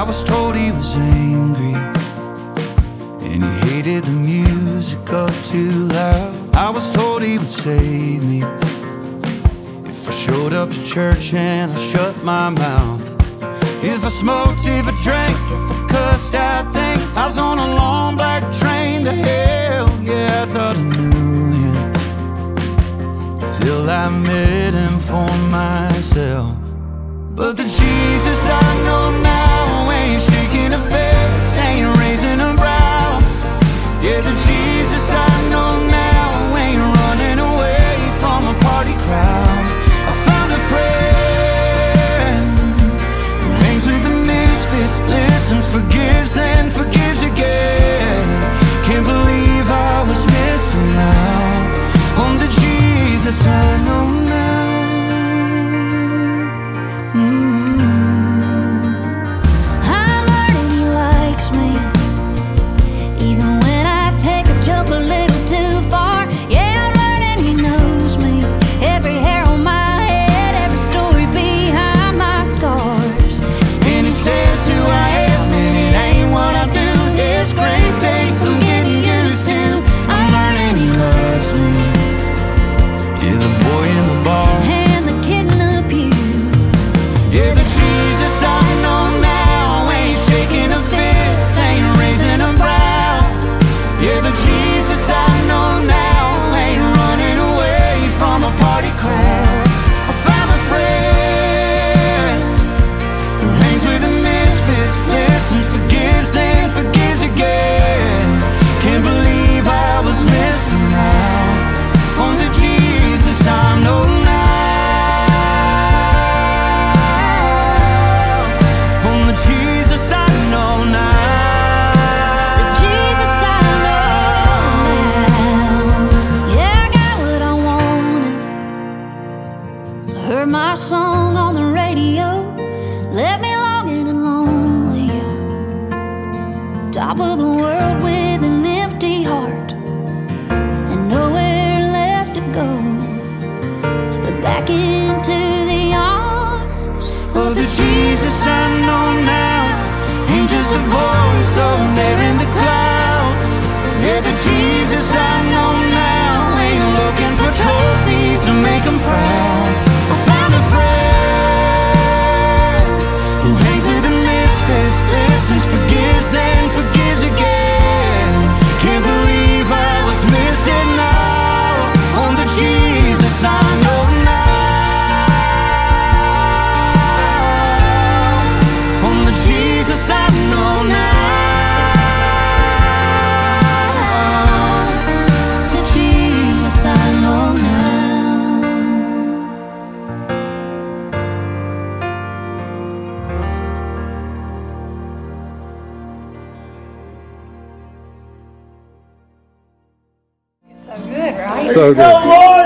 was told he was angry, and he hated the music up too loud. I was told he would save me if I showed up to church and I shut my mouth. If I smoked, if I drank, if I cussed, I think I was on a long black train to hell. Yeah, I thought I knew him till I met him for myself. But the Jesus I know now ain't shaking a fist, ain't raising a brow. Yeah, the Jesus I know now ain't running away from a party crowd. I found a friend who hangs with the misfits, listens, forgives, then forgives again. Can't believe I was missing out on the Jesus I know now. I'm learning he likes me, even when I take a joke a little too far. Yeah, I'm learning he knows me, every hair on my head, every story behind my scars. And he says who I am, and it ain't what I do. His grace takes some getting used to. I'm learning he loves me. Yeah, the boy in the bar And the kid in the pew. yeah, the Jesus I know now ain't shaking a fist, ain't raising a brow. Yeah, the Jesus I know now ain't running away from a party crowd. I found a friend who hangs with the misfits, listens, forgives, then forgives again. Can't believe I was missing out on the Jesus I know now. On the Jesus I know now. Jesus I know now. Yeah, I got what I wanted. I heard my song on the radio, left me longing and lonely. Top of the world with an empty heart and nowhere left to go, but back into the arms of the Jesus I know now. Ain't just a voice up there in the clouds. Yeah, the Jesus I know now ain't looking for trophies to make him proud. I found a friend who hangs with the misfits, listens, forgives, then forgives again. Can't believe I was missing out on the Jesus I know now. On the Jesus I know now. the Jesus I know now. So good, right? So good.